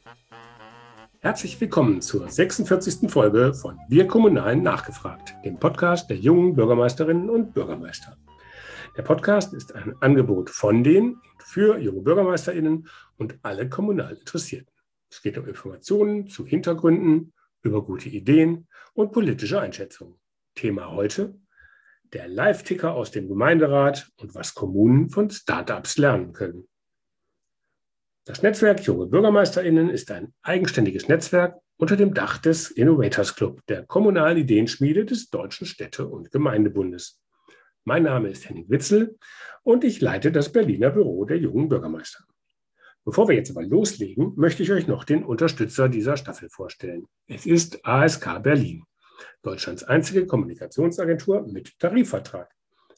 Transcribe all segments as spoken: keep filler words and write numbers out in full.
Herzlich willkommen zur sechsundvierzigsten Folge von Wir Kommunalen nachgefragt, dem Podcast der jungen Bürgermeisterinnen und Bürgermeister. Der Podcast ist ein Angebot von den und für junge BürgermeisterInnen und alle kommunal Interessierten. Es geht um Informationen zu Hintergründen, über gute Ideen und politische Einschätzungen. Thema heute: der Live-Ticker aus dem Gemeinderat und was Kommunen von Startups lernen können. Das Netzwerk Junge BürgermeisterInnen ist ein eigenständiges Netzwerk unter dem Dach des Innovators Club, der kommunalen Ideenschmiede des Deutschen Städte- und Gemeindebundes. Mein Name ist Henning Witzel und ich leite das Berliner Büro der jungen Bürgermeister. Bevor wir jetzt aber loslegen, möchte ich euch noch den Unterstützer dieser Staffel vorstellen. Es ist A S K Berlin, Deutschlands einzige Kommunikationsagentur mit Tarifvertrag.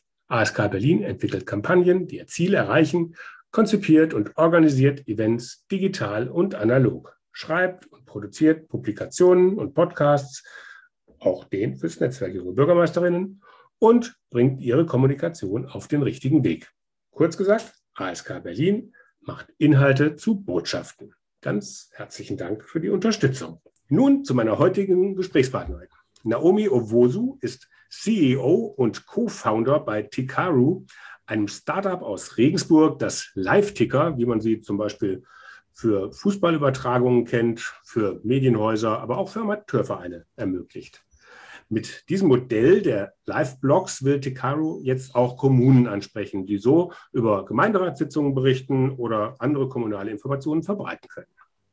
A S K Berlin entwickelt Kampagnen, die ihr Ziel erreichen, konzipiert und organisiert Events digital und analog, schreibt und produziert Publikationen und Podcasts, auch den fürs Netzwerk Junge Bürgermeisterinnen, und bringt ihre Kommunikation auf den richtigen Weg. Kurz gesagt, A S K Berlin macht Inhalte zu Botschaften. Ganz herzlichen Dank für die Unterstützung. Nun zu meiner heutigen Gesprächspartnerin. Naomi Owosu ist C E O und Co-Founder bei Ticaru, einem Startup aus Regensburg, das Live-Ticker, wie man sie zum Beispiel für Fußballübertragungen kennt, für Medienhäuser, aber auch für Amateurvereine ermöglicht. Mit diesem Modell der Live-Blogs will Ticaru jetzt auch Kommunen ansprechen, die so über Gemeinderatssitzungen berichten oder andere kommunale Informationen verbreiten können.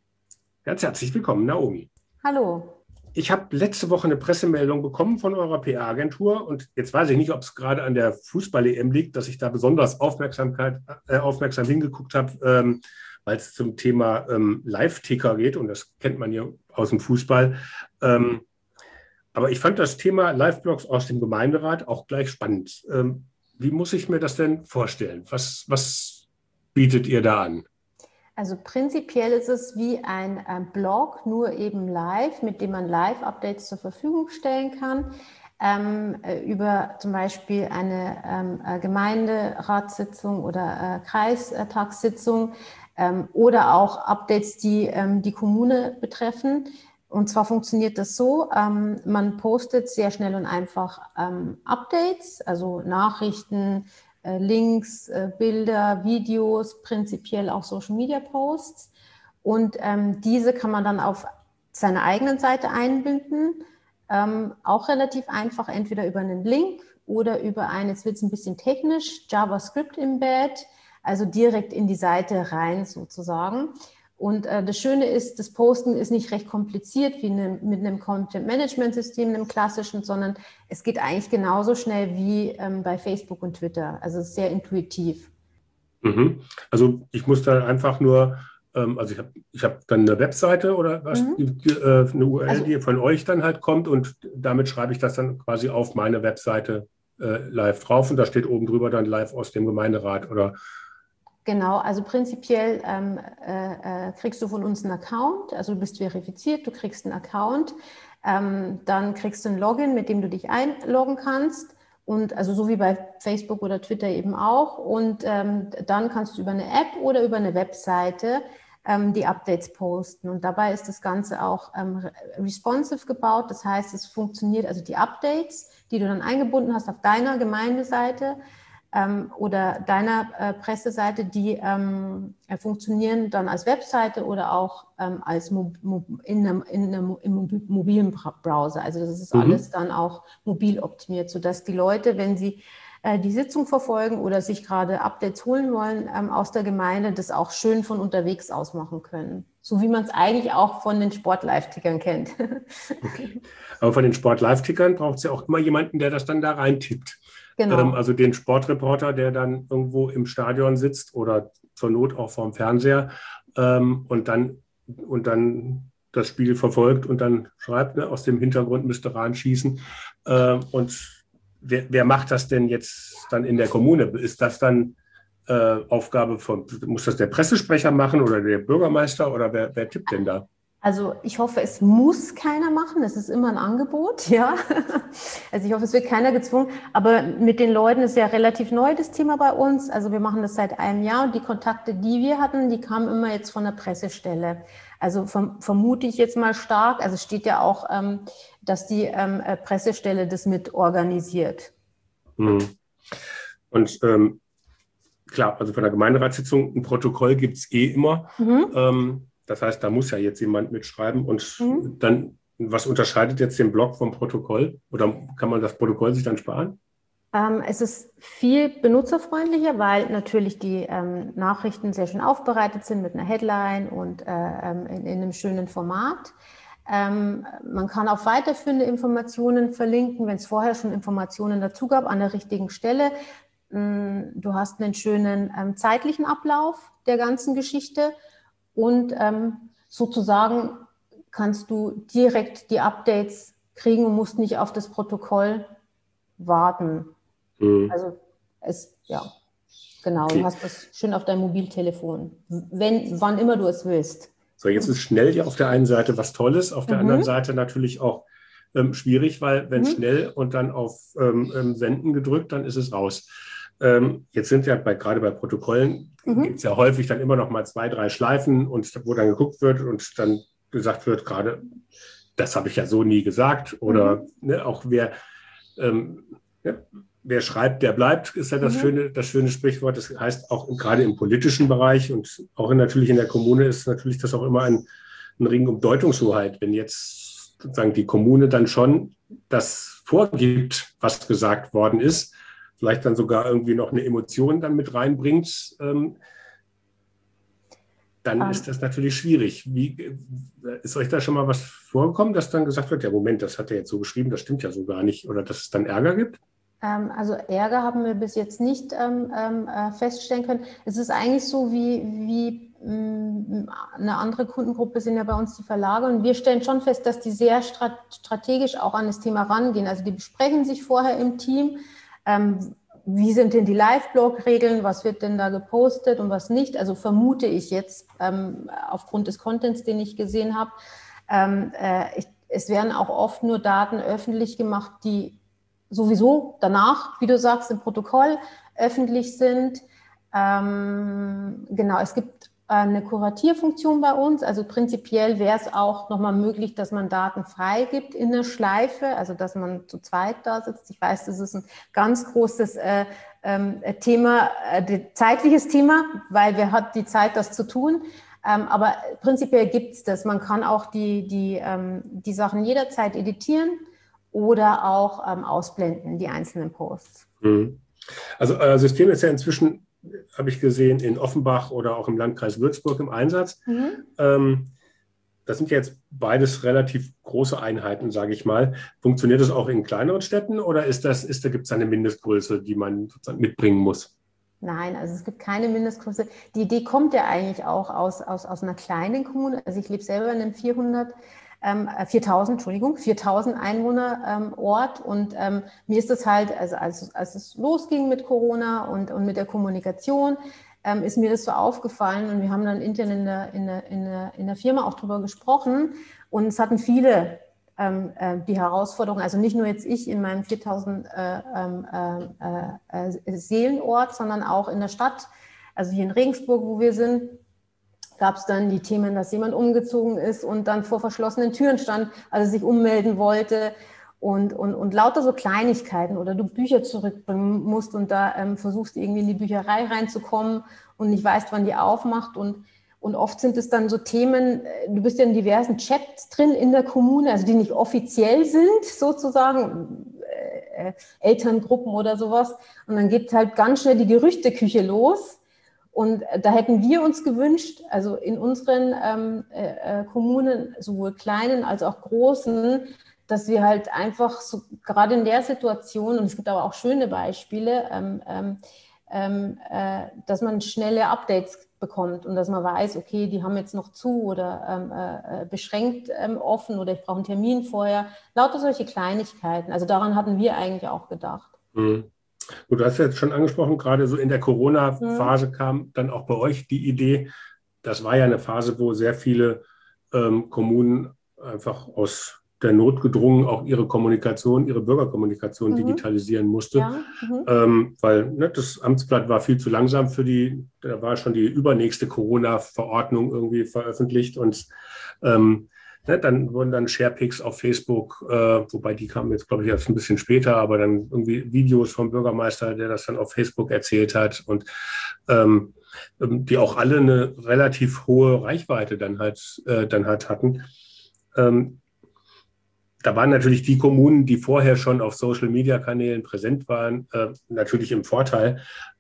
Ganz herzlich willkommen, Naomi. Hallo. Ich habe letzte Woche eine Pressemeldung bekommen von eurer P R-Agentur und jetzt weiß ich nicht, ob es gerade an der Fußball-E M liegt, dass ich da besonders Aufmerksamkeit, äh, aufmerksam hingeguckt habe, ähm, weil es zum Thema ähm, Live-Ticker geht und das kennt man ja aus dem Fußball. Ähm, aber ich fand das Thema Live-Blogs aus dem Gemeinderat auch gleich spannend. Ähm, wie muss ich mir das denn vorstellen? Was, was bietet ihr da an? Also prinzipiell ist es wie ein, ein Blog, nur eben live, mit dem man Live-Updates zur Verfügung stellen kann, ähm, über zum Beispiel eine ähm, Gemeinderatssitzung oder äh, Kreistagssitzung ähm, oder auch Updates, die ähm, die Kommune betreffen. Und zwar funktioniert das so, ähm, man postet sehr schnell und einfach ähm, Updates, also Nachrichten, Links, Bilder, Videos, prinzipiell auch Social-Media-Posts. Und ähm, diese kann man dann auf seiner eigenen Seite einbinden. Ähm, auch relativ einfach, entweder über einen Link oder über ein, jetzt wird es ein bisschen technisch, JavaScript-Embed, also direkt in die Seite rein sozusagen. Und äh, das Schöne ist, das Posten ist nicht recht kompliziert wie ne, mit einem Content-Management-System, einem klassischen, sondern es geht eigentlich genauso schnell wie ähm, bei Facebook und Twitter. Also es ist sehr intuitiv. Mhm. Also ich muss da einfach nur, ähm, also ich habe ich hab dann eine Webseite oder was, Mhm. die, äh, eine U R L, also, die von euch dann halt kommt und damit schreibe ich das dann quasi auf meine Webseite äh, live drauf und da steht oben drüber dann live aus dem Gemeinderat oder... Genau, also prinzipiell ähm, äh, kriegst du von uns einen Account, also du bist verifiziert, du kriegst einen Account, ähm, dann kriegst du ein Login, mit dem du dich einloggen kannst und also so wie bei Facebook oder Twitter eben auch und ähm, dann kannst du über eine App oder über eine Webseite ähm, die Updates posten und dabei ist das Ganze auch ähm, responsive gebaut, das heißt es funktioniert, also die Updates, die du dann eingebunden hast auf deiner Gemeindeseite, Ähm, oder deiner äh, Presseseite, die ähm, funktionieren dann als Webseite oder auch ähm, als Mo Mo in einem, in einem, im mobilen Browser. Also das ist Mhm. alles dann auch mobil optimiert, sodass die Leute, wenn sie äh, die Sitzung verfolgen oder sich gerade Updates holen wollen ähm, aus der Gemeinde, das auch schön von unterwegs aus machen können. So wie man es eigentlich auch von den Sport-Live-Tickern kennt. Okay. Aber von den Sport-Live-Tickern braucht es ja auch immer jemanden, der das dann da reintippt. Genau. Also den Sportreporter, der dann irgendwo im Stadion sitzt oder zur Not auch vorm Fernseher ähm, und, dann, und dann das Spiel verfolgt und dann schreibt, ne, aus dem Hintergrund müsste Rahn schießen. Ähm, und wer, wer macht das denn jetzt dann in der Kommune? Ist das dann äh, Aufgabe von, muss das der Pressesprecher machen oder der Bürgermeister oder wer, wer tippt denn da? Also ich hoffe, es muss keiner machen. Es ist immer ein Angebot, ja. Also ich hoffe, es wird keiner gezwungen. Aber mit den Leuten ist ja relativ neu das Thema bei uns. Also wir machen das seit einem Jahr und die Kontakte, die wir hatten, die kamen immer jetzt von der Pressestelle. Also verm- vermute ich jetzt mal stark. Also es steht ja auch, ähm, dass die ähm, äh, Pressestelle das mit organisiert. Mhm. Und ähm, klar, also von der Gemeinderatssitzung ein Protokoll gibt es eh immer. Mhm. Ähm, das heißt, da muss ja jetzt jemand mitschreiben. Und Mhm. dann, was unterscheidet jetzt den Blog vom Protokoll? Oder kann man das Protokoll sich dann sparen? Ähm, es ist viel benutzerfreundlicher, weil natürlich die ähm, Nachrichten sehr schön aufbereitet sind mit einer Headline und äh, ähm, in, in einem schönen Format. Ähm, man kann auf weiterführende Informationen verlinken, wenn es vorher schon Informationen dazu gab, an der richtigen Stelle. Mm, Du hast einen schönen ähm, zeitlichen Ablauf der ganzen Geschichte und ähm, sozusagen kannst du direkt die Updates kriegen und musst nicht auf das Protokoll warten. Mhm. Also es, ja, genau, du Okay. hast das schön auf deinem Mobiltelefon, wenn, wann immer du es willst. So, jetzt ist schnell ja auf der einen Seite was Tolles, auf der anderen Mhm. Seite natürlich auch ähm, schwierig, weil wenn Mhm. schnell und dann auf ähm, ähm, Senden gedrückt, dann ist es raus. Ähm, jetzt sind ja bei, gerade bei Protokollen, gibt es Mhm. ja häufig dann immer noch mal zwei, drei Schleifen und wo dann geguckt wird und dann gesagt wird, gerade, das habe ich ja so nie gesagt. Oder Mhm. ne, auch wer, ähm, ja, wer schreibt, der bleibt, ist ja das Mhm. schöne, das schöne Sprichwort. Das heißt, auch gerade im politischen Bereich und auch in, natürlich in der Kommune ist natürlich das auch immer ein, ein Ring um Deutungshoheit. Wenn jetzt sozusagen die Kommune dann schon das vorgibt, was gesagt worden ist, vielleicht dann sogar irgendwie noch eine Emotion dann mit reinbringt, ähm, dann ist Ähm, das natürlich schwierig. Wie, ist euch da schon mal was vorgekommen, dass dann gesagt wird, ja Moment, das hat er jetzt so geschrieben, das stimmt ja so gar nicht, oder dass es dann Ärger gibt? ähm, also Ärger haben wir bis jetzt nicht ähm, ähm, äh, feststellen können. Es ist eigentlich so wie, wie mh, eine andere Kundengruppe sind ja bei uns die Verlage und wir stellen schon fest, dass die sehr strat strategisch auch an das Thema rangehen. Also die besprechen sich vorher im Team, ähm, wie sind denn die Live-Blog-Regeln, was wird denn da gepostet und was nicht. Also vermute ich jetzt ähm, aufgrund des Contents, den ich gesehen habe. Ähm, äh, ich, es werden auch oft nur Daten öffentlich gemacht, die sowieso danach, wie du sagst, im Protokoll öffentlich sind. Ähm, genau, es gibt eine Kuratierfunktion bei uns. Also prinzipiell wäre es auch nochmal möglich, dass man Daten freigibt in der Schleife, also dass man zu zweit da sitzt. Ich weiß, das ist ein ganz großes äh, äh, Thema, äh, zeitliches Thema, weil wer hat die Zeit, das zu tun? Ähm, aber prinzipiell gibt es das. Man kann auch die, die, ähm, die Sachen jederzeit editieren oder auch ähm, ausblenden, die einzelnen Posts. Mhm. Also euer System ist ja inzwischen, habe ich gesehen, in Offenbach oder auch im Landkreis Würzburg im Einsatz. Mhm. Ähm, das sind ja jetzt beides relativ große Einheiten, sage ich mal. Funktioniert das auch in kleineren Städten oder ist das, ist, da gibt es eine Mindestgröße, die man sozusagen mitbringen muss? Nein, also es gibt keine Mindestgröße. Die Idee kommt ja eigentlich auch aus, aus, aus einer kleinen Kommune. Also ich lebe selber in einem vierhundert, ähm, viertausend, Entschuldigung, viertausend Einwohner ähm, Ort und ähm, mir ist das halt, also als, als es losging mit Corona und, und mit der Kommunikation, ähm, ist mir das so aufgefallen und wir haben dann intern in der, in der, in der, in der Firma auch drüber gesprochen und es hatten viele ähm, äh, die Herausforderung, also nicht nur jetzt ich in meinem viertausend äh, äh, äh, Seelenort, sondern auch in der Stadt, also hier in Regensburg, wo wir sind, gab es dann die Themen, dass jemand umgezogen ist und dann vor verschlossenen Türen stand, also sich ummelden wollte und, und, und lauter so Kleinigkeiten oder du Bücher zurückbringen musst und da ähm, versuchst irgendwie in die Bücherei reinzukommen und nicht weißt, wann die aufmacht und und oft sind es dann so Themen, du bist ja in diversen Chats drin in der Kommune, also die nicht offiziell sind, sozusagen, äh, Elterngruppen oder sowas. Und dann geht halt ganz schnell die Gerüchteküche los. Und da hätten wir uns gewünscht, also in unseren ähm, äh, Kommunen, sowohl kleinen als auch großen, dass wir halt einfach so, gerade in der Situation, und es gibt aber auch schöne Beispiele, ähm, ähm, äh, dass man schnelle Updates bekommt und dass man weiß, okay, die haben jetzt noch zu oder ähm, äh, beschränkt ähm, offen oder ich brauche einen Termin vorher. Lauter solche Kleinigkeiten. Also daran hatten wir eigentlich auch gedacht. Mhm. Und du hast ja jetzt schon angesprochen, gerade so in der Mhm. Corona-Phase kam dann auch bei euch die Idee, das war ja eine Phase, wo sehr viele ähm, Kommunen einfach aus der Not gedrungen auch ihre Kommunikation, ihre Bürgerkommunikation mhm. digitalisieren musste, ja. mhm. ähm, weil ne, das Amtsblatt war viel zu langsam für die, da war schon die übernächste Corona-Verordnung irgendwie veröffentlicht und ähm, ne, dann wurden dann Sharepics auf Facebook, äh, wobei die kamen jetzt, glaube ich, erst ein bisschen später, aber dann irgendwie Videos vom Bürgermeister, der das dann auf Facebook erzählt hat und ähm, die auch alle eine relativ hohe Reichweite dann halt, äh, dann halt hatten. Ähm, Da waren natürlich die Kommunen, die vorher schon auf Social-Media-Kanälen präsent waren, äh, natürlich im Vorteil.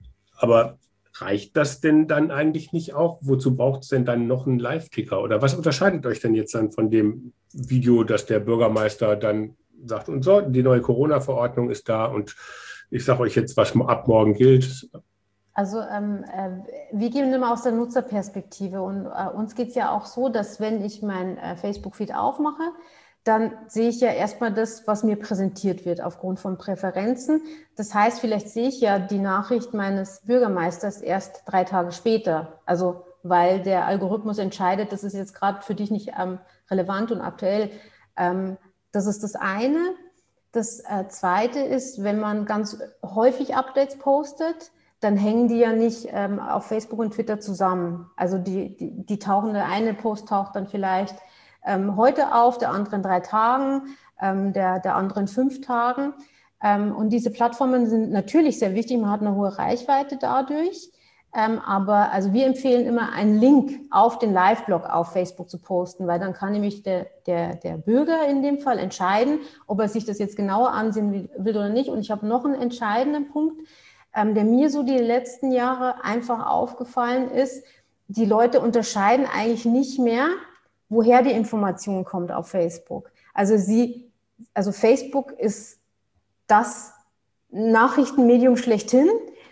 Aber reicht das denn dann eigentlich nicht auch? Wozu braucht es denn dann noch einen Live-Ticker? Oder was unterscheidet euch denn jetzt dann von dem Video, dass der Bürgermeister dann sagt, und so, die neue Corona-Verordnung ist da und ich sage euch jetzt, was ab morgen gilt? Also ähm, äh, wir gehen immer aus der Nutzerperspektive und äh, uns geht es ja auch so, dass wenn ich mein äh, Facebook-Feed aufmache, dann sehe ich ja erstmal das, was mir präsentiert wird aufgrund von Präferenzen. Das heißt, vielleicht sehe ich ja die Nachricht meines Bürgermeisters erst drei Tage später. Also weil der Algorithmus entscheidet, das ist jetzt gerade für dich nicht ähm, relevant und aktuell. Ähm, das ist das eine. Das äh, zweite ist, wenn man ganz häufig Updates postet, dann hängen die ja nicht ähm, auf Facebook und Twitter zusammen. Also die, die, die tauchen, der eine Post taucht dann vielleicht ähm, heute auf, der andere in drei Tagen, ähm, der, der andere in fünf Tagen. Ähm, und diese Plattformen sind natürlich sehr wichtig, man hat eine hohe Reichweite dadurch. Ähm, aber also wir empfehlen immer, einen Link auf den Live-Blog auf Facebook zu posten, weil dann kann nämlich der, der, der Bürger in dem Fall entscheiden, ob er sich das jetzt genauer ansehen will, will oder nicht. Und ich habe noch einen entscheidenden Punkt, ähm, der mir so die letzten Jahre einfach aufgefallen ist. Die Leute unterscheiden eigentlich nicht mehr, woher die Information kommt auf Facebook. Also sie, also Facebook ist das Nachrichtenmedium schlechthin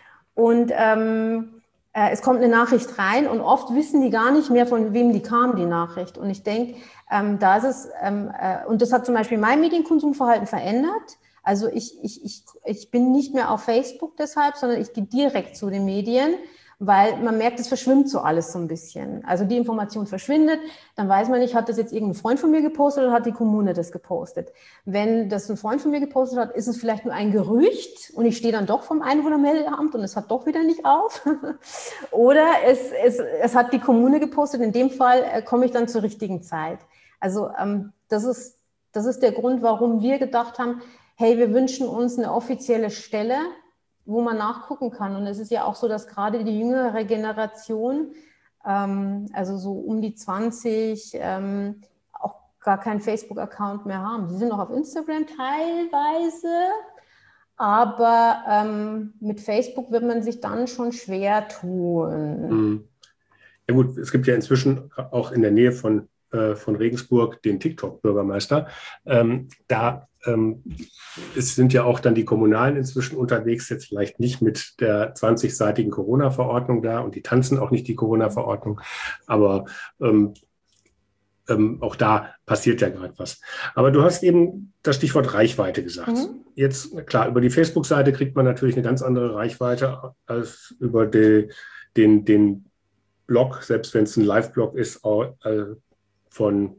und ähm, äh, es kommt eine Nachricht rein und oft wissen die gar nicht mehr, von wem die kam, die Nachricht. Und ich denke, ähm, da ist es, ähm, äh, und das hat zum Beispiel mein Medienkonsumverhalten verändert. Also ich, ich, ich, ich bin nicht mehr auf Facebook deshalb, sondern ich gehe direkt zu den Medien, weil man merkt, es verschwimmt so alles so ein bisschen. Also die Information verschwindet, dann weiß man nicht, hat das jetzt irgendein Freund von mir gepostet oder hat die Kommune das gepostet. Wenn das ein Freund von mir gepostet hat, ist es vielleicht nur ein Gerücht und ich stehe dann doch vom Einwohnermeldeamt und es hat doch wieder nicht auf. Oder es, es, es hat die Kommune gepostet, in dem Fall äh, komme ich dann zur richtigen Zeit. Also ähm, das ist, das ist der Grund, warum wir gedacht haben, hey, wir wünschen uns eine offizielle Stelle, wo man nachgucken kann. Und es ist ja auch so, dass gerade die jüngere Generation, ähm, also so um die zwanzig, ähm, auch gar keinen Facebook-Account mehr haben. Sie sind noch auf Instagram teilweise, aber ähm, mit Facebook wird man sich dann schon schwer tun. Mhm. Ja gut, es gibt ja inzwischen auch in der Nähe von, äh, von Regensburg den TikTok-Bürgermeister. Ähm, da ähm, es sind ja auch dann die Kommunalen inzwischen unterwegs, jetzt vielleicht nicht mit der zwanzigseitigen Corona-Verordnung da und die tanzen auch nicht die Corona-Verordnung, aber ähm, ähm, auch da passiert ja gerade was. Aber du hast eben das Stichwort Reichweite gesagt. Mhm. Jetzt, klar, über die Facebook-Seite kriegt man natürlich eine ganz andere Reichweite als über die, den, den Blog, selbst wenn es ein Live-Blog ist, auch, äh, von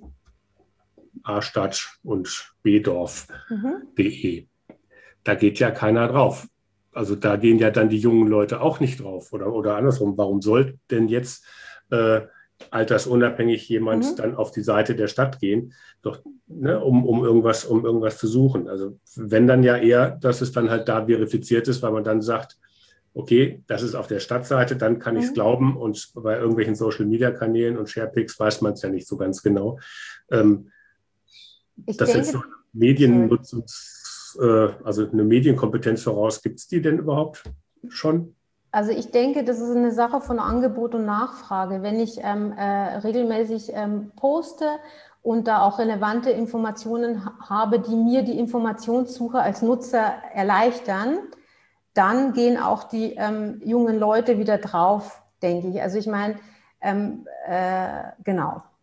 A-Stadt und B-Dorf punkt de. Mhm. Da geht ja keiner drauf. Also da gehen ja dann die jungen Leute auch nicht drauf. Oder, oder andersrum, warum soll denn jetzt äh, altersunabhängig jemand mhm. dann auf die Seite der Stadt gehen, doch, ne, um, um, irgendwas, um irgendwas zu suchen? Also wenn dann ja eher, dass es dann halt da verifiziert ist, weil man dann sagt, okay, das ist auf der Stadtseite, dann kann ich es mhm. glauben. Und bei irgendwelchen Social-Media-Kanälen und Sharepics weiß man es ja nicht so ganz genau. Ähm, ich das denke, jetzt so Mediennutzungs, äh, also eine Medienkompetenz voraus, gibt es die denn überhaupt schon? Also ich denke, das ist eine Sache von Angebot und Nachfrage. Wenn ich ähm, äh, regelmäßig ähm, poste und da auch relevante Informationen ha- habe, die mir die Informationssuche als Nutzer erleichtern, dann gehen auch die ähm, jungen Leute wieder drauf, denke ich. Also ich meine, ähm, äh, genau.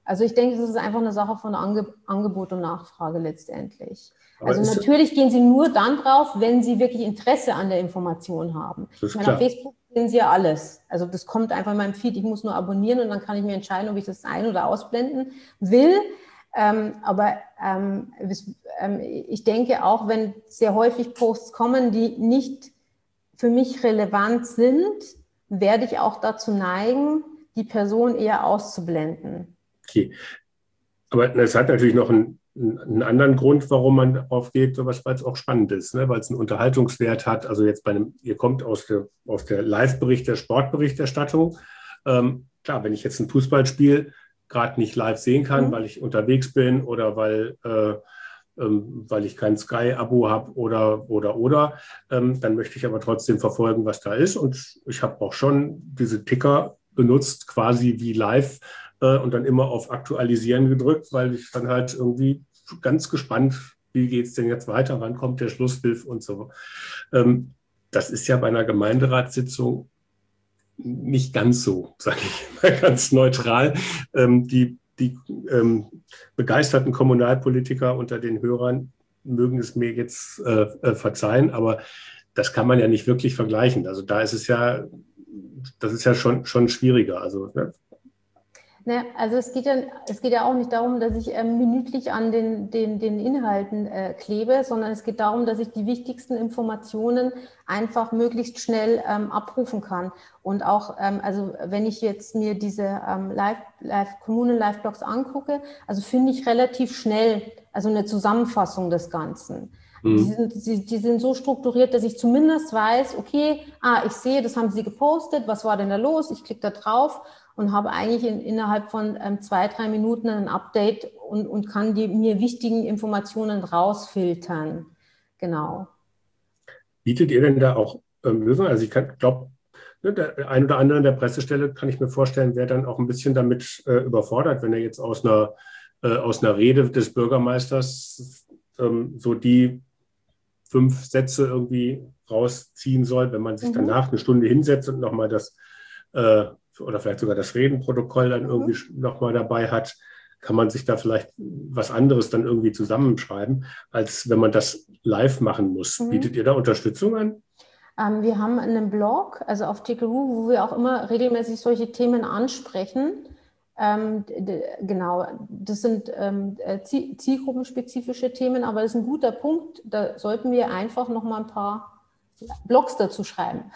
Also ich denke, das ist einfach eine Sache von Ange- Angebot und Nachfrage letztendlich. Aber Also ist, natürlich gehen Sie nur dann drauf, wenn Sie wirklich Interesse an der Information haben. das Ich ist meine, auf klar. Facebook sehen Sie ja alles. Also das kommt einfach in meinem Feed. Ich muss nur abonnieren und dann kann ich mir entscheiden, ob ich das ein- oder ausblenden will. Ähm, aber ähm, es, ähm, ich denke auch, wenn sehr häufig Posts kommen, die nicht für mich relevant sind, werde ich auch dazu neigen, die Person eher auszublenden. Okay. Aber es hat natürlich noch einen, einen anderen Grund, warum man darauf geht, sowas, weil es auch spannend ist, ne? Weil es einen Unterhaltungswert hat. Also jetzt bei einem, ihr kommt aus der, aus der Live-Bericht, der Sportberichterstattung. Ähm, klar, wenn ich jetzt ein Fußballspiel gerade nicht live sehen kann, Mhm. weil ich unterwegs bin oder weil, äh, ähm, weil ich kein Sky-Abo habe oder, oder, oder, ähm, dann möchte ich aber trotzdem verfolgen, was da ist. Und ich habe auch schon diese Ticker benutzt, quasi wie live äh, und dann immer auf Aktualisieren gedrückt, weil ich dann halt irgendwie ganz gespannt, wie geht es denn jetzt weiter, wann kommt der Schlusspfiff und so. Ähm, das ist ja bei einer Gemeinderatssitzung nicht ganz so, sage ich mal ganz neutral. Ähm, die die ähm, begeisterten Kommunalpolitiker unter den Hörern mögen es mir jetzt äh, äh, verzeihen, aber das kann man ja nicht wirklich vergleichen. Also da ist es ja, das ist ja schon, schon schwieriger. Also ne? Ne, also es geht ja, es geht ja auch nicht darum, dass ich ähm, minütlich an den, den, den Inhalten äh, klebe, sondern es geht darum, dass ich die wichtigsten Informationen einfach möglichst schnell ähm, abrufen kann. Und auch, ähm, also wenn ich jetzt mir diese ähm, Live, Live, Kommunen-Live-Blogs angucke, also finde ich relativ schnell, also eine Zusammenfassung des Ganzen. Die Mhm. sind, die, die sind so strukturiert, dass ich zumindest weiß, okay, ah, ich sehe, das haben sie gepostet, was war denn da los? Ich klicke da drauf und habe eigentlich in, innerhalb von ähm, zwei, drei Minuten ein Update und, und kann die mir wichtigen Informationen rausfiltern. Genau. Bietet ihr denn da auch ähm, Lösungen? Also ich glaube, ne, der ein oder andere in der Pressestelle, kann ich mir vorstellen, wäre dann auch ein bisschen damit äh, überfordert, wenn er jetzt aus einer, äh, aus einer Rede des Bürgermeisters ähm, so die fünf Sätze irgendwie rausziehen soll, wenn man sich Mhm. danach eine Stunde hinsetzt und nochmal das äh, oder vielleicht sogar das Redenprotokoll dann irgendwie Mhm. nochmal dabei hat, kann man sich da vielleicht was anderes dann irgendwie zusammenschreiben, als wenn man das live machen muss. Bietet Mhm. ihr da Unterstützung an? Ähm, wir haben einen Blog, also auf Tickeroo, wo wir auch immer regelmäßig solche Themen ansprechen. Ähm, genau, das sind ähm, zielgruppenspezifische Themen, aber das ist ein guter Punkt. Da sollten wir einfach noch mal ein paar Blogs dazu schreiben.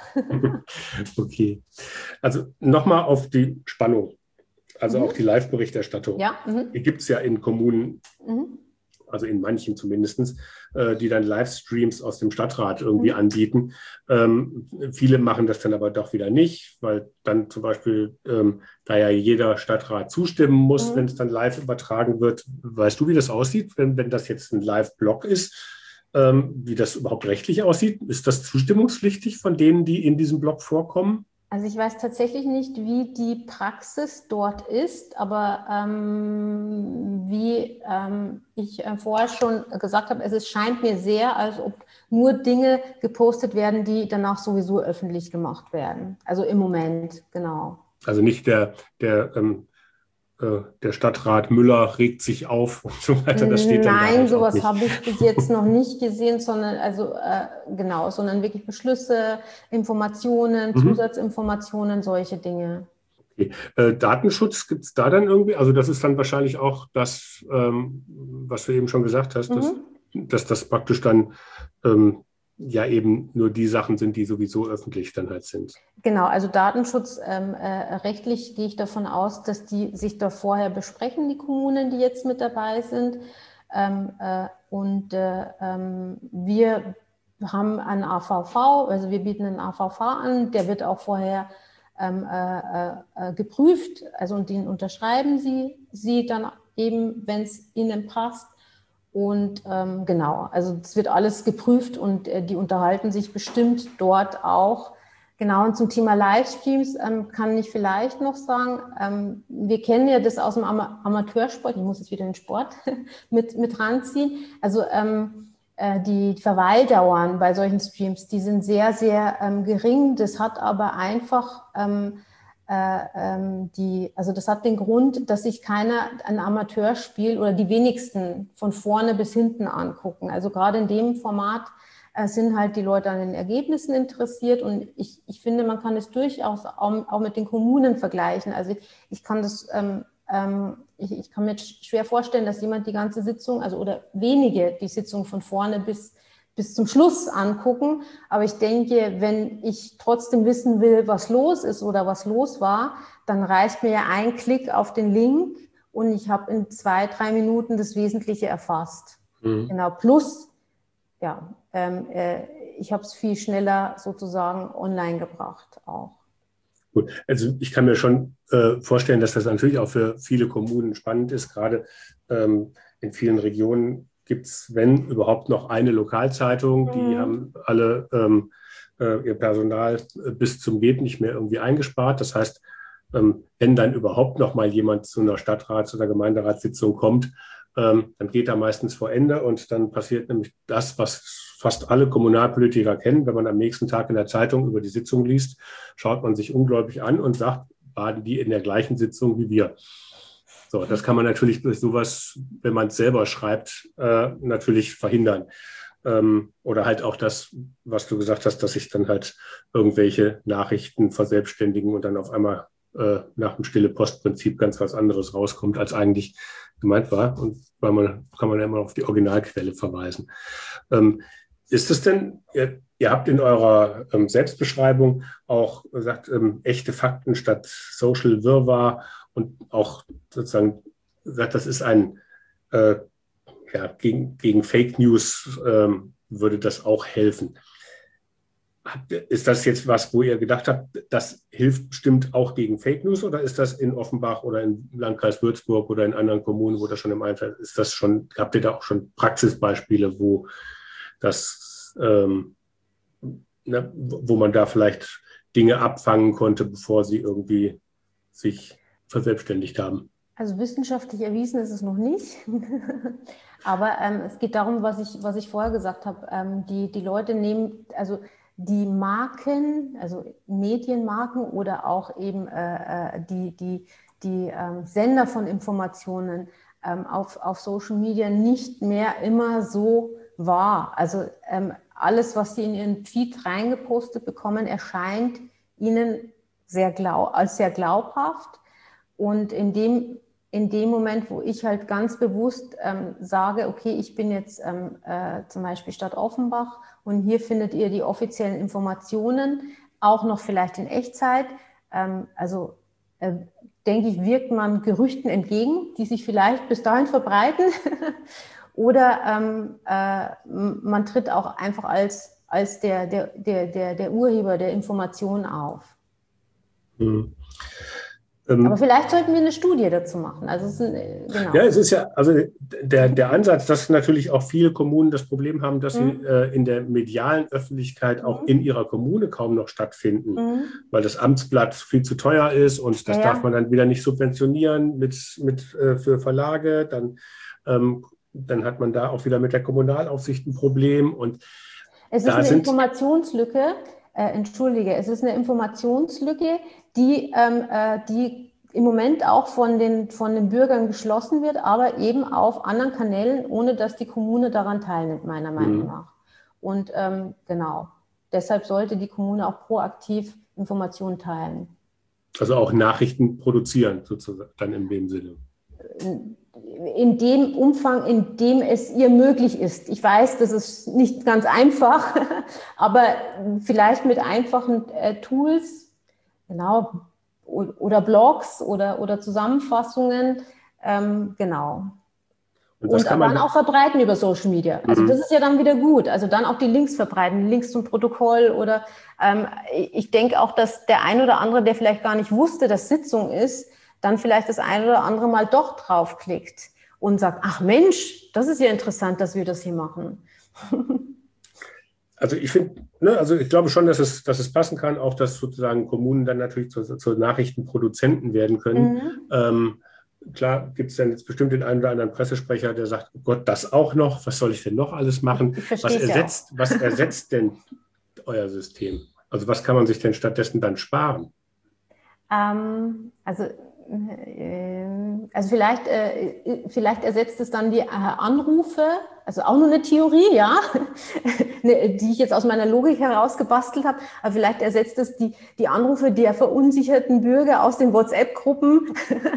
Okay. Also nochmal auf die Spannung, also Mhm. auch die Live-Berichterstattung. Ja. Mhm. Die gibt es ja in Kommunen, Mhm. also in manchen zumindest, äh, die dann Livestreams aus dem Stadtrat irgendwie Mhm. anbieten. Ähm, viele machen das dann aber doch wieder nicht, weil dann zum Beispiel, ähm, da ja jeder Stadtrat zustimmen muss, wenn es Mhm. dann live übertragen wird. Weißt du, wie das aussieht, wenn, wenn das jetzt ein Live-Blog ist? Ähm, wie das überhaupt rechtlich aussieht? Ist das zustimmungspflichtig von denen, die in diesem Blog vorkommen? Also ich weiß tatsächlich nicht, wie die Praxis dort ist, aber ähm, wie ähm, ich äh, vorher schon gesagt habe, es ist, scheint mir sehr, als ob nur Dinge gepostet werden, die danach sowieso öffentlich gemacht werden. Also im Moment, genau. Also nicht der, der ähm, äh, der Stadtrat Müller regt sich auf und so weiter. Das steht dann da Nein, halt auch sowas nicht. habe ich bis jetzt noch nicht gesehen, sondern also äh, genau, sondern wirklich Beschlüsse, Informationen, Mhm. Zusatzinformationen, solche Dinge. Okay. Äh, Datenschutz gibt es da dann irgendwie? Also das ist dann wahrscheinlich auch das, ähm, was du eben schon gesagt hast, dass, Mhm. dass das praktisch dann ähm, ja eben nur die Sachen sind, die sowieso öffentlich dann halt sind. Genau, also Datenschutz ähm, äh, rechtlich gehe ich davon aus, dass die sich da vorher besprechen, die Kommunen, die jetzt mit dabei sind. Ähm, äh, und äh, ähm, wir haben einen A V V, also wir bieten einen A V V an, der wird auch vorher ähm, äh, äh, geprüft, also und den unterschreiben sie, sie dann eben, wenn es ihnen passt. Und ähm, genau, also es wird alles geprüft und äh, die unterhalten sich bestimmt dort auch. Genau, und zum Thema Livestreams ähm, kann ich vielleicht noch sagen, ähm, wir kennen ja das aus dem Ama Amateursport, ich muss jetzt wieder den Sport mit, mit ranziehen. Also ähm, äh, die Verweildauern bei solchen Streams, die sind sehr, sehr ähm, gering. Das hat aber einfach ähm, äh, äh, ähm, die, also das hat den Grund, dass sich keiner ein Amateurspiel oder die wenigsten von vorne bis hinten angucken. Also gerade in dem Format äh, sind halt die Leute an den Ergebnissen interessiert und ich, ich finde, man kann es durchaus auch, auch mit den Kommunen vergleichen. Also ich, ich kann das, ähm, ähm, ich, ich kann mir schwer vorstellen, dass jemand die ganze Sitzung, also oder wenige die Sitzung von vorne bis bis zum Schluss angucken. Aber ich denke, wenn ich trotzdem wissen will, was los ist oder was los war, dann reicht mir ja ein Klick auf den Link und ich habe in zwei, drei Minuten das Wesentliche erfasst. Mhm. Genau, plus, ja, ähm, äh, ich habe es viel schneller sozusagen online gebracht auch. Gut, also ich kann mir schon äh, vorstellen, dass das natürlich auch für viele Kommunen spannend ist. Gerade ähm, in vielen Regionen gibt es, wenn überhaupt, noch eine Lokalzeitung. Die mhm. haben alle ähm, äh, ihr Personal bis zum Geht nicht mehr irgendwie eingespart. Das heißt, ähm, wenn dann überhaupt noch mal jemand zu einer Stadtrats- oder Gemeinderatssitzung kommt, ähm, dann geht er meistens vor Ende und dann passiert nämlich das, was fast alle Kommunalpolitiker kennen. Wenn man am nächsten Tag in der Zeitung über die Sitzung liest, schaut man sich ungläubig an und sagt, waren die in der gleichen Sitzung wie wir? So, das kann man natürlich durch sowas, wenn man es selber schreibt, äh, natürlich verhindern. Ähm, oder halt auch das, was du gesagt hast, dass sich dann halt irgendwelche Nachrichten verselbstständigen und dann auf einmal äh, nach dem Stille-Post-Prinzip ganz was anderes rauskommt, als eigentlich gemeint war. Und weil man kann man ja immer auf die Originalquelle verweisen. Ähm, ist es denn, ihr, ihr habt in eurer ähm, Selbstbeschreibung auch gesagt, ähm, echte Fakten statt Social Wirrwarr und auch sozusagen gesagt, das ist ein, äh, ja, gegen, gegen Fake News ähm, würde das auch helfen. Ist das jetzt was, wo ihr gedacht habt, das hilft bestimmt auch gegen Fake News, oder ist das in Offenbach oder im Landkreis Würzburg oder in anderen Kommunen, wo das schon im Einsatz ist, das schon, habt ihr da auch schon Praxisbeispiele, wo das, ähm, ne, wo man da vielleicht Dinge abfangen konnte, bevor sie irgendwie sich verselbstständigt haben? Also wissenschaftlich erwiesen ist es noch nicht. Aber ähm, es geht darum, was ich, was ich vorher gesagt habe. Ähm, die, die Leute nehmen, also die Marken, also Medienmarken oder auch eben äh, die, die, die ähm, Sender von Informationen ähm, auf, auf Social Media nicht mehr immer so wahr. Also ähm, alles, was sie in ihren Feed reingepostet bekommen, erscheint ihnen sehr glaub, als sehr glaubhaft. Und in dem, in dem Moment, wo ich halt ganz bewusst ähm, sage, okay, ich bin jetzt ähm, äh, zum Beispiel Stadt Offenbach und hier findet ihr die offiziellen Informationen, auch noch vielleicht in Echtzeit. Ähm, also äh, denke ich, wirkt man Gerüchten entgegen, die sich vielleicht bis dahin verbreiten. Oder ähm, äh, man tritt auch einfach als, als der, der, der, der, der Urheber der Informationen auf. Hm. Aber vielleicht sollten wir eine Studie dazu machen. Also es ist, genau. Ja, es ist ja, also der, der Ansatz, dass natürlich auch viele Kommunen das Problem haben, dass mhm. sie äh, in der medialen Öffentlichkeit auch mhm. in ihrer Kommune kaum noch stattfinden, mhm. weil das Amtsblatt viel zu teuer ist und das ja, darf man dann wieder nicht subventionieren mit, mit, äh, für Verlage. Dann, ähm, dann hat man da auch wieder mit der Kommunalaufsicht ein Problem. Und es ist eine Informationslücke. Äh, entschuldige, es ist eine Informationslücke, die, ähm, äh, die im Moment auch von den, von den Bürgern geschlossen wird, aber eben auf anderen Kanälen, ohne dass die Kommune daran teilnimmt, meiner Meinung mhm. nach. Und ähm, genau, deshalb sollte die Kommune auch proaktiv Informationen teilen. Also auch Nachrichten produzieren, sozusagen, dann in dem Sinne. In dem Umfang, in dem es ihr möglich ist. Ich weiß, das ist nicht ganz einfach, aber vielleicht mit einfachen äh, Tools, genau, oder Blogs oder, oder Zusammenfassungen, ähm, genau. Und, und dann auch verbreiten über Social Media. Also mhm. das ist ja dann wieder gut. Also dann auch die Links verbreiten, Links zum Protokoll oder ähm, ich denke auch, dass der ein oder andere, der vielleicht gar nicht wusste, dass Sitzung ist, dann vielleicht das ein oder andere Mal doch draufklickt und sagt, ach Mensch, das ist ja interessant, dass wir das hier machen. Also ich finde, ne, also ich glaube schon, dass es, dass es passen kann, auch dass sozusagen Kommunen dann natürlich zu, zu Nachrichtenproduzenten werden können. Mhm. Ähm, klar gibt es dann jetzt bestimmt den einen oder anderen Pressesprecher, der sagt, oh Gott, das auch noch, was soll ich denn noch alles machen? Was ersetzt, ja was ersetzt denn euer System? Also was kann man sich denn stattdessen dann sparen? Ähm, also, äh, also vielleicht, äh, vielleicht ersetzt es dann die äh, Anrufe, also auch nur eine Theorie, ja, die ich jetzt aus meiner Logik heraus gebastelt habe, aber vielleicht ersetzt es die, die Anrufe der verunsicherten Bürger aus den WhatsApp-Gruppen,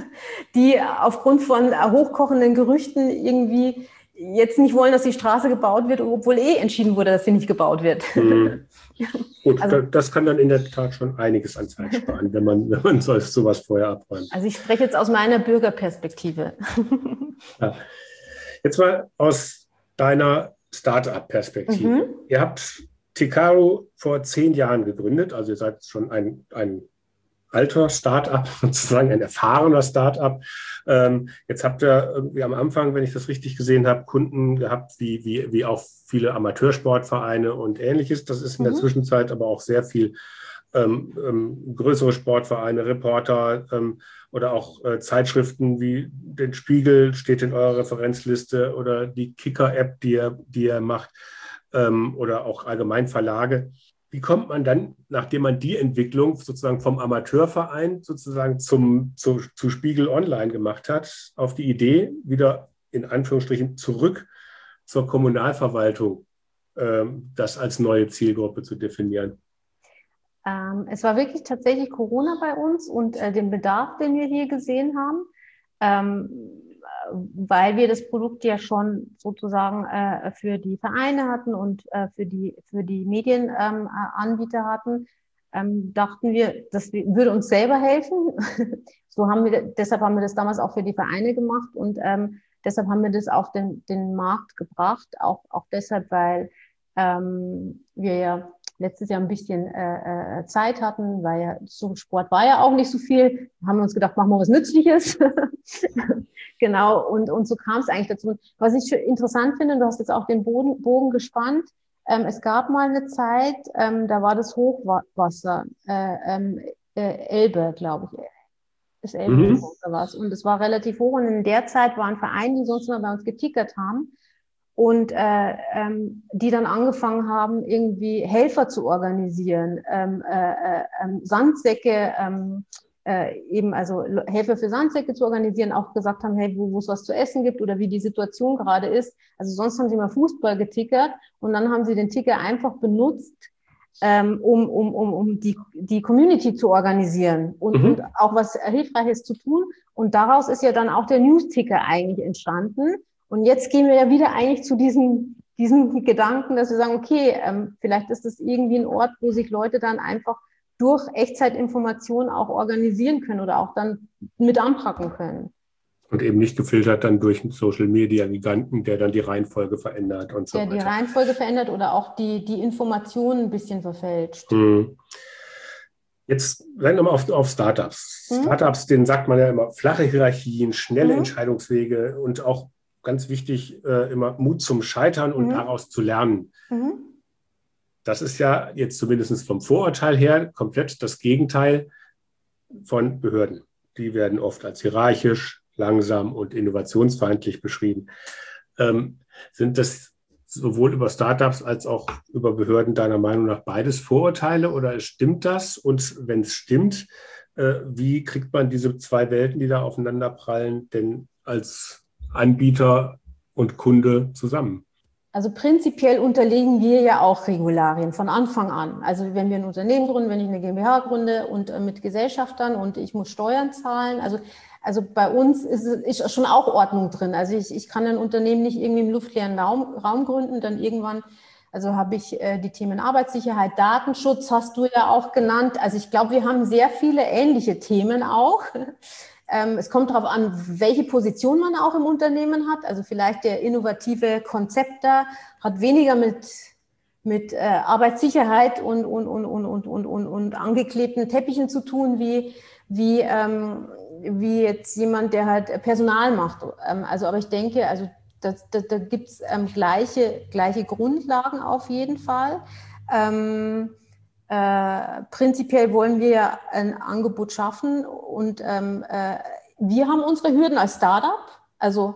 die aufgrund von hochkochenden Gerüchten irgendwie jetzt nicht wollen, dass die Straße gebaut wird, obwohl eh entschieden wurde, dass sie nicht gebaut wird. Mhm. Gut, also, das kann dann in der Tat schon einiges an Zeit sparen, wenn man, wenn man so, sowas vorher abräumt. Also ich spreche jetzt aus meiner Bürgerperspektive. Ja. Jetzt mal aus deiner Start-up-Perspektive. Mhm. Ihr habt Ticaru vor zehn Jahren gegründet, also ihr seid schon ein, ein alter Start-up, sozusagen ein erfahrener Start-up. Ähm, jetzt habt ihr irgendwie am Anfang, wenn ich das richtig gesehen habe, Kunden gehabt, wie, wie, wie auch viele Amateursportvereine und Ähnliches. Das ist in der mhm. Zwischenzeit aber auch sehr viel ähm, ähm, größere Sportvereine, Reporter ähm, oder auch äh, Zeitschriften wie den Spiegel steht in eurer Referenzliste oder die Kicker-App, die ihr, die ihr macht ähm, oder auch allgemein Verlage. Wie kommt man dann, nachdem man die Entwicklung sozusagen vom Amateurverein sozusagen zum, zu, zu Spiegel Online gemacht hat, auf die Idee, wieder in Anführungsstrichen zurück zur Kommunalverwaltung, ähm, das als neue Zielgruppe zu definieren? Ähm, es war wirklich tatsächlich Corona bei uns und äh, den Bedarf, den wir hier gesehen haben, ähm, weil wir das Produkt ja schon sozusagen äh, für die Vereine hatten und äh, für die, für die Medienanbieter ähm, hatten, ähm, dachten wir, das würde uns selber helfen. So haben wir, deshalb haben wir das damals auch für die Vereine gemacht und ähm, deshalb haben wir das auf den, den Markt gebracht, auch, auch deshalb, weil ähm, wir ja letztes Jahr ein bisschen äh, Zeit hatten, weil ja so Sport war ja auch nicht so viel. Da haben wir uns gedacht, machen wir was Nützliches. Genau, und, und so kam es eigentlich dazu. Was ich interessant finde, du hast jetzt auch den Boden, Bogen gespannt. Ähm, es gab mal eine Zeit, ähm, da war das Hochwasser, äh, äh, Elbe, glaube ich. Ist Elbe mhm. oder was. Und es war relativ hoch. Und in der Zeit waren Vereine, die sonst immer bei uns getickert haben, und äh, ähm, die dann angefangen haben, irgendwie Helfer zu organisieren, ähm, äh, äh, Sandsäcke, ähm, äh, eben also Helfer für Sandsäcke zu organisieren, auch gesagt haben, hey, wo es was zu essen gibt oder wie die Situation gerade ist. Also sonst haben sie mal Fußball getickert und dann haben sie den Ticker einfach benutzt, ähm, um, um, um, um die, die Community zu organisieren und, mhm. und auch was Hilfreiches zu tun. Und daraus ist ja dann auch der News-Ticker eigentlich entstanden. Und jetzt gehen wir ja wieder eigentlich zu diesem, diesem Gedanken, dass wir sagen, okay, ähm, vielleicht ist das irgendwie ein Ort, wo sich Leute dann einfach durch Echtzeitinformationen auch organisieren können oder auch dann mit anpacken können. Und eben nicht gefiltert dann durch einen Social-Media-Giganten, der dann die Reihenfolge verändert und so der weiter. Der die Reihenfolge verändert oder auch die, die Informationen ein bisschen verfälscht. Hm. Jetzt sagen wir mal auf, auf Startups. Mhm. Startups, denen sagt man ja immer flache Hierarchien, schnelle mhm. Entscheidungswege und auch ganz wichtig, äh, immer Mut zum Scheitern und mhm. daraus zu lernen. Mhm. Das ist ja jetzt zumindest vom Vorurteil her komplett das Gegenteil von Behörden. Die werden oft als hierarchisch, langsam und innovationsfeindlich beschrieben. Ähm, sind das sowohl über Startups als auch über Behörden deiner Meinung nach beides Vorurteile oder stimmt das? Und wenn es stimmt, äh, wie kriegt man diese zwei Welten, die da aufeinander prallen, denn als Anbieter und Kunde zusammen? Also prinzipiell unterliegen wir ja auch Regularien von Anfang an. Also wenn wir ein Unternehmen gründen, wenn ich eine GmbH gründe und äh, mit Gesellschaftern und ich muss Steuern zahlen, also also bei uns ist, ist schon auch Ordnung drin. Also ich, ich kann ein Unternehmen nicht irgendwie im luftleeren Raum, Raum gründen, dann irgendwann, also habe ich äh, die Themen Arbeitssicherheit, Datenschutz hast du ja auch genannt. Also ich glaube, wir haben sehr viele ähnliche Themen auch. Ähm, es kommt darauf an, welche Position man auch im Unternehmen hat. Also vielleicht der innovative Konzepter hat weniger mit, mit äh, Arbeitssicherheit und, und, und, und, und, und, und, und angeklebten Teppichen zu tun, wie, wie, ähm, wie jetzt jemand, der halt Personal macht. Ähm, also, aber ich denke, also da, da, da gibt es ähm, gleiche, gleiche Grundlagen auf jeden Fall. Ähm, Äh, prinzipiell wollen wir ein Angebot schaffen und ähm, äh, wir haben unsere Hürden als Startup, also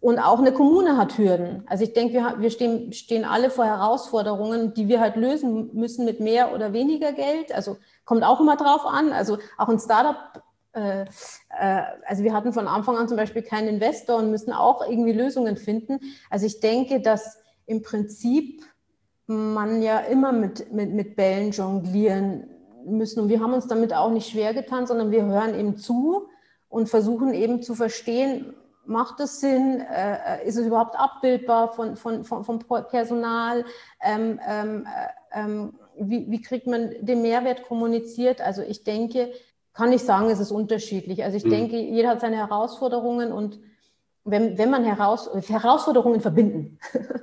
und auch eine Kommune hat Hürden. Also ich denke, wir, wir stehen, stehen alle vor Herausforderungen, die wir halt lösen müssen mit mehr oder weniger Geld. Also kommt auch immer drauf an. Also auch ein Startup, äh, äh, also wir hatten von Anfang an zum Beispiel keinen Investor und müssen auch irgendwie Lösungen finden. Also ich denke, dass im Prinzip man ja immer mit, mit, mit Bällen jonglieren müssen. Und wir haben uns damit auch nicht schwer getan, sondern wir hören eben zu und versuchen eben zu verstehen, macht es Sinn? Äh, ist es überhaupt abbildbar von, von, von, vom Personal? Ähm, ähm, ähm, wie, wie kriegt man den Mehrwert kommuniziert? Also ich denke, kann ich sagen, es ist unterschiedlich. Also ich mhm. denke, jeder hat seine Herausforderungen und wenn, wenn man heraus, Herausforderungen verbinden.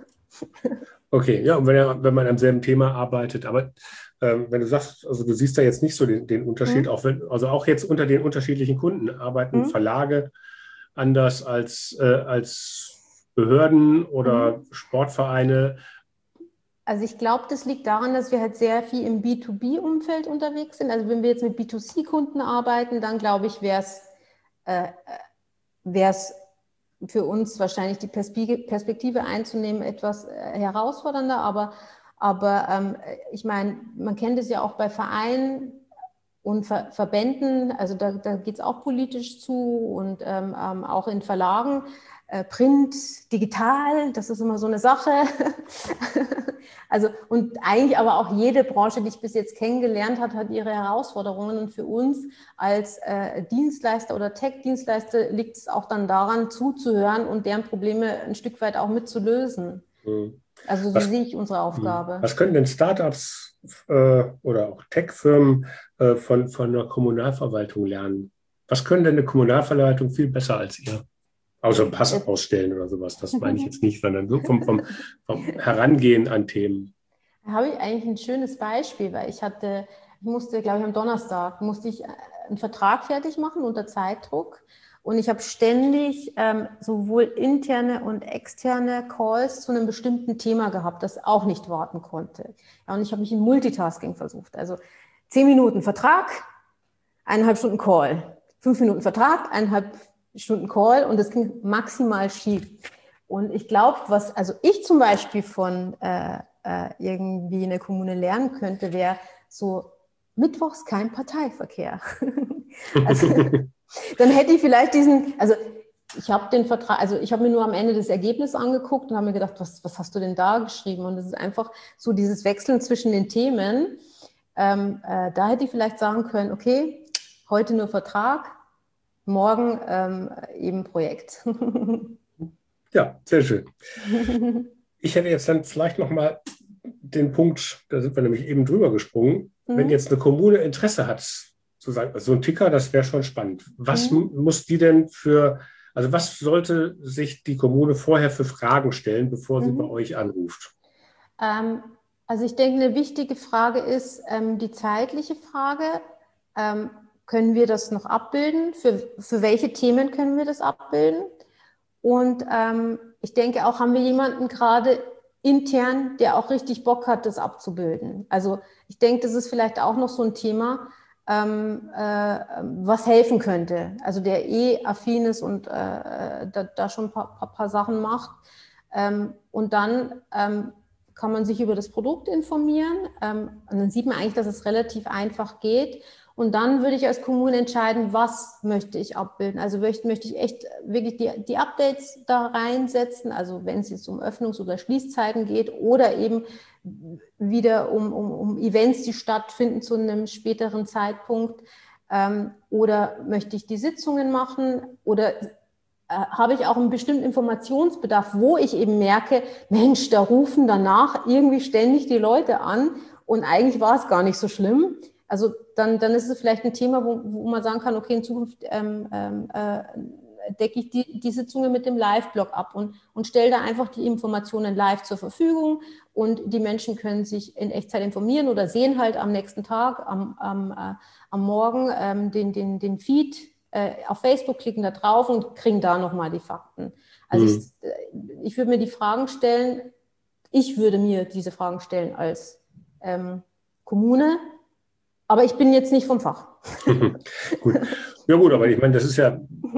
Okay, ja, und wenn, er, wenn man am selben Thema arbeitet, aber ähm, wenn du sagst, also du siehst da jetzt nicht so den, den Unterschied, mhm. auch wenn, also auch jetzt unter den unterschiedlichen Kunden arbeiten mhm. Verlage anders als, äh, als Behörden oder mhm. Sportvereine? Also ich glaube, das liegt daran, dass wir halt sehr viel im B zwei B-Umfeld unterwegs sind. Also wenn wir jetzt mit B zwei C-Kunden arbeiten, dann glaube ich, wäre es äh, wär's für uns wahrscheinlich die Perspektive einzunehmen etwas äh, herausfordernder. Aber, aber ähm, ich meine, man kennt es ja auch bei Vereinen und Ver- Verbänden, also da, da geht es auch politisch zu und ähm, ähm, auch in Verlagen, äh, Print, digital, das ist immer so eine Sache. Also und eigentlich aber auch jede Branche, die ich bis jetzt kennengelernt habe, hat ihre Herausforderungen und für uns als äh, Dienstleister oder Tech-Dienstleister liegt es auch dann daran, zuzuhören und deren Probleme ein Stück weit auch mitzulösen. Mhm. Also so was, sehe ich unsere Aufgabe. Was können denn Startups äh, oder auch Tech-Firmen äh, von, von der Kommunalverwaltung lernen? Was können denn eine Kommunalverwaltung viel besser als ihr? Außer Pass ausstellen oder sowas, das meine ich jetzt nicht, sondern so vom, vom, vom Herangehen an Themen. Da habe ich eigentlich ein schönes Beispiel, weil ich hatte, ich musste, glaube ich, am Donnerstag, musste ich einen Vertrag fertig machen unter Zeitdruck. Und ich habe ständig ähm, sowohl interne und externe Calls zu einem bestimmten Thema gehabt, das auch nicht warten konnte. Ja, und ich habe mich in Multitasking versucht. Also zehn Minuten Vertrag, eineinhalb Stunden Call. Fünf Minuten Vertrag, eineinhalb Stunden Call und das ging maximal schief. Und ich glaube, was also ich zum Beispiel von äh, äh, irgendwie in der Kommune lernen könnte, wäre so mittwochs kein Parteiverkehr. Also dann hätte ich vielleicht diesen, also ich habe den Vertrag, also ich habe mir nur am Ende das Ergebnis angeguckt und habe mir gedacht, was, was hast du denn da geschrieben? Und es ist einfach so dieses Wechseln zwischen den Themen. Ähm, äh, da hätte ich vielleicht sagen können, okay, heute nur Vertrag, morgen ähm, eben Projekt. Ja, sehr schön. Ich hätte jetzt dann vielleicht noch mal den Punkt, da sind wir nämlich eben drüber gesprungen, mhm. wenn jetzt eine Kommune Interesse hat, zu sagen, so ein Ticker, das wäre schon spannend. Was mhm. muss die denn für, also was sollte sich die Kommune vorher für Fragen stellen, bevor sie mhm. bei euch anruft? Ähm, also ich denke, eine wichtige Frage ist ähm, die zeitliche Frage. Ähm, können wir das noch abbilden? Für, für welche Themen können wir das abbilden? Und ähm, ich denke auch, haben wir jemanden gerade intern, der auch richtig Bock hat, das abzubilden. Also ich denke, das ist vielleicht auch noch so ein Thema, ähm, äh, was helfen könnte. Also der eh affin ist und äh, da, da schon ein paar, paar, paar Sachen macht. Ähm, und dann ähm, kann man sich über das Produkt informieren. Ähm, und dann sieht man eigentlich, dass es relativ einfach geht. Und dann würde ich als Kommune entscheiden, was möchte ich abbilden. Also möchte, möchte ich echt wirklich die, die Updates da reinsetzen, also wenn es jetzt um Öffnungs- oder Schließzeiten geht oder eben wieder um, um, um Events, die stattfinden zu einem späteren Zeitpunkt. Ähm, oder möchte ich die Sitzungen machen oder äh, habe ich auch einen bestimmten Informationsbedarf, wo ich eben merke, Mensch, da rufen danach irgendwie ständig die Leute an und eigentlich war es gar nicht so schlimm. Also dann, dann ist es vielleicht ein Thema, wo, wo man sagen kann, okay, in Zukunft ähm, äh, decke ich die, die Sitzungen mit dem Live-Blog ab und, und stelle da einfach die Informationen live zur Verfügung und die Menschen können sich in Echtzeit informieren oder sehen halt am nächsten Tag, am, am, äh, am Morgen ähm, den, den, den Feed äh, auf Facebook, klicken da drauf und kriegen da nochmal die Fakten. Also mhm. ich, ich würde mir die Fragen stellen, ich würde mir diese Fragen stellen als ähm, Kommune, aber ich bin jetzt nicht vom Fach. Gut. Ja gut, aber ich meine, das ist ja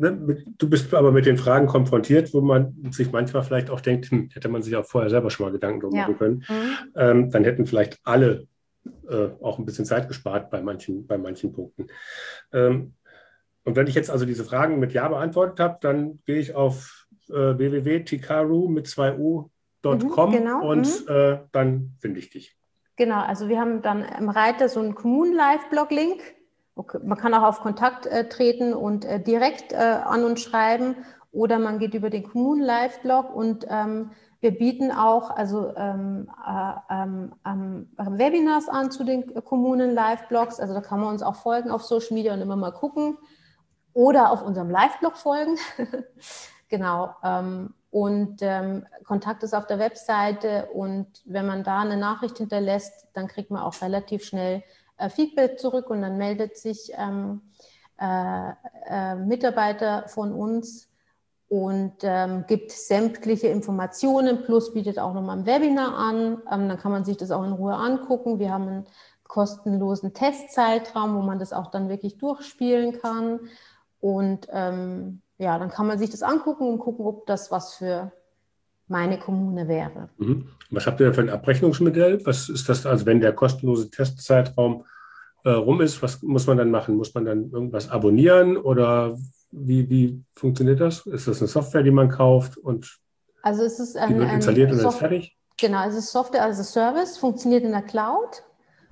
ne, du bist aber mit den Fragen konfrontiert, wo man sich manchmal vielleicht auch denkt, hm, hätte man sich auch vorher selber schon mal Gedanken drum Ja. machen können. Mhm. Ähm, dann hätten vielleicht alle äh, auch ein bisschen Zeit gespart bei manchen, bei manchen Punkten. Ähm, und wenn ich jetzt also diese Fragen mit Ja beantwortet habe, dann gehe ich auf äh, w w w punkt tikaru mit zwei u punkt com Mhm, genau. und Mhm. äh, dann finde ich dich. Genau, also wir haben dann im Reiter so einen Kommunen-Live-Blog-Link. Okay, man kann auch auf Kontakt äh, treten und äh, direkt äh, an uns schreiben oder man geht über den Kommunen-Live-Blog und ähm, wir bieten auch also ähm, äh, ähm, ähm, Webinars an zu den Kommunen-Live-Blogs. Also da kann man uns auch folgen auf Social Media und immer mal gucken oder auf unserem Live-Blog folgen. Genau. Ähm, und ähm, Kontakt ist auf der Webseite und wenn man da eine Nachricht hinterlässt, dann kriegt man auch relativ schnell äh, Feedback zurück und dann meldet sich ähm, äh, äh, Mitarbeiter von uns und ähm, gibt sämtliche Informationen, plus bietet auch nochmal ein Webinar an. Ähm, dann kann man sich das auch in Ruhe angucken. Wir haben einen kostenlosen Testzeitraum, wo man das auch dann wirklich durchspielen kann. Und ähm, ja, dann kann man sich das angucken und gucken, ob das was für meine Kommune wäre. Mhm. Was habt ihr für ein Abrechnungsmodell? Was ist das, also wenn der kostenlose Testzeitraum äh, rum ist, was muss man dann machen? Muss man dann irgendwas abonnieren oder wie, wie funktioniert das? Ist das eine Software, die man kauft und also es ist die ein, wird ein installiert und dann ist Soft- fertig? Genau, es ist Software as a Service, funktioniert in der Cloud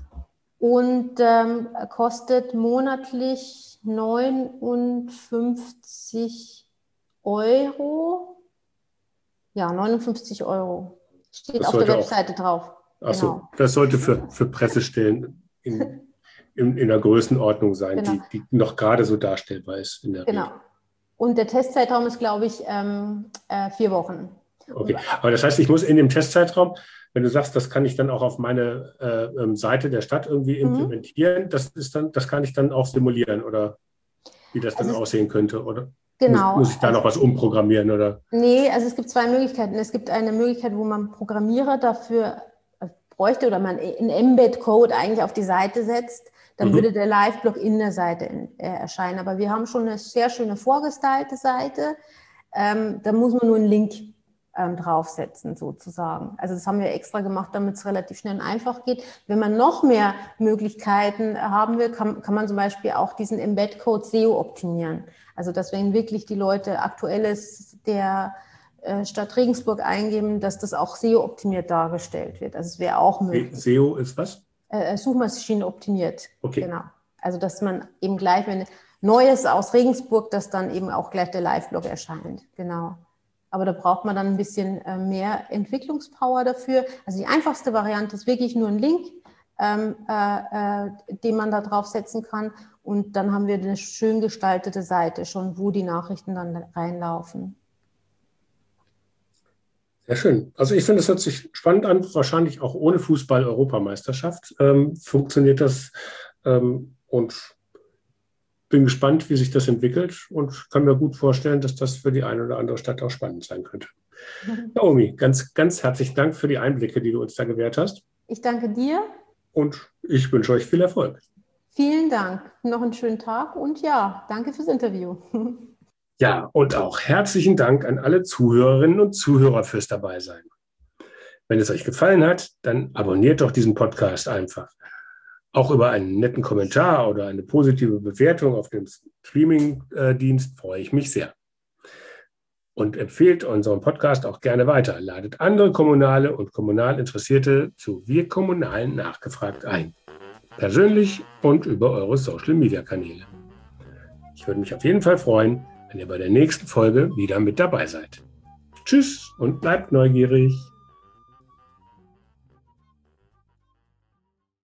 und ähm, kostet monatlich neunundfünfzig Euro. Ja, neunundfünfzig Euro. Steht Das auf der sollte auch, Webseite drauf. ach so, Genau. das sollte für, für Pressestellen in, in, in der Größenordnung sein, Genau. die, die noch gerade so darstellbar ist in der Genau. Regel. Und der Testzeitraum ist, glaube ich, ähm, äh, vier Wochen. Okay, aber das heißt, ich muss in dem Testzeitraum, wenn du sagst, das kann ich dann auch auf meine äh, Seite der Stadt irgendwie implementieren, mhm. das ist dann, das kann ich dann auch simulieren oder wie das dann also aussehen könnte, oder? Genau. Muss, muss ich da also, noch was umprogrammieren, oder? Nee, also es gibt zwei Möglichkeiten. Es gibt eine Möglichkeit, wo man Programmierer dafür bräuchte oder man einen Embed-Code eigentlich auf die Seite setzt, dann mhm. würde der Live-Blog in der Seite in, äh, erscheinen. Aber wir haben schon eine sehr schöne vorgestylte Seite. Ähm, da muss man nur einen Link ähm, draufsetzen sozusagen. Also das haben wir extra gemacht, damit es relativ schnell und einfach geht. Wenn man noch mehr Möglichkeiten haben will, kann, kann man zum Beispiel auch diesen Embed-Code S E O optimieren. Also dass wenn wirklich die Leute Aktuelles der äh, Stadt Regensburg eingeben, dass das auch S E O-optimiert dargestellt wird. Also es wäre auch möglich. S E O ist was? Äh, Suchmaschinen optimiert. Okay. Genau. Also dass man eben gleich, wenn Neues aus Regensburg, dass dann eben auch gleich der Live-Blog erscheint. Genau. Aber da braucht man dann ein bisschen äh, mehr Entwicklungspower dafür. Also die einfachste Variante ist wirklich nur ein Link, ähm, äh, äh, den man da drauf setzen kann. Und dann haben wir eine schön gestaltete Seite schon, wo die Nachrichten dann reinlaufen. Sehr schön. Also ich finde, es hört sich spannend an. Wahrscheinlich auch ohne Fußball-Europameisterschaft ähm, funktioniert das. Ähm, und bin gespannt, wie sich das entwickelt und kann mir gut vorstellen, dass das für die eine oder andere Stadt auch spannend sein könnte. Mhm. Naomi, ganz, ganz herzlichen Dank für die Einblicke, die du uns da gewährt hast. Ich danke dir. Und ich wünsche euch viel Erfolg. Vielen Dank. Noch einen schönen Tag und ja, danke fürs Interview. Ja, und auch herzlichen Dank an alle Zuhörerinnen und Zuhörer fürs Dabeisein. Wenn es euch gefallen hat, dann abonniert doch diesen Podcast einfach. Auch über einen netten Kommentar oder eine positive Bewertung auf dem Streaming-Dienst freue ich mich sehr. Und empfehlt unseren Podcast auch gerne weiter. Ladet andere Kommunale und kommunal Interessierte zu Wir Kommunalen nachgefragt ein. Persönlich und über eure Social-Media-Kanäle. Ich würde mich auf jeden Fall freuen, wenn ihr bei der nächsten Folge wieder mit dabei seid. Tschüss und bleibt neugierig.